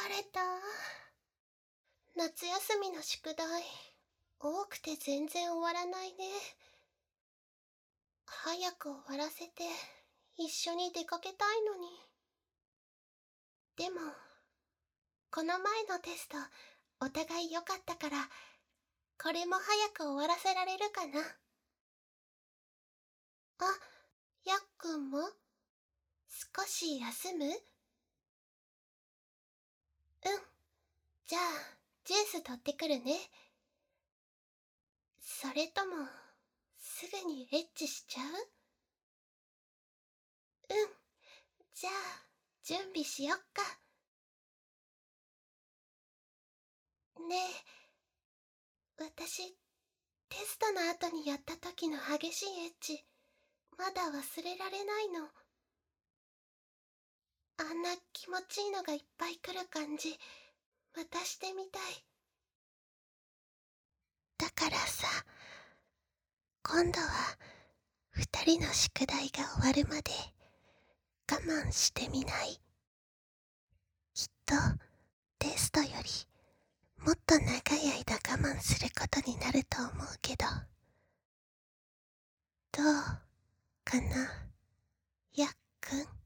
れた。夏休みの宿題、多くて全然終わらないね。早く終わらせて、一緒に出かけたいのに。でも、この前のテスト、お互い良かったから、これも早く終わらせられるかな。あ、やっくんも少し休む？うん。じゃあ、ジュース取ってくるね。それとも、すぐにエッチしちゃう？うん。じゃあ、準備しよっか。ねえ、私、テストの後にやった時の激しいエッチ、まだ忘れられないの。あんな気持ちいいのがいっぱい来る感じ、またしてみたい。だからさ、今度は二人の宿題が終わるまで我慢してみない？きっとテストよりもっと長い間我慢することになると思うけど、どうかな、やっくん。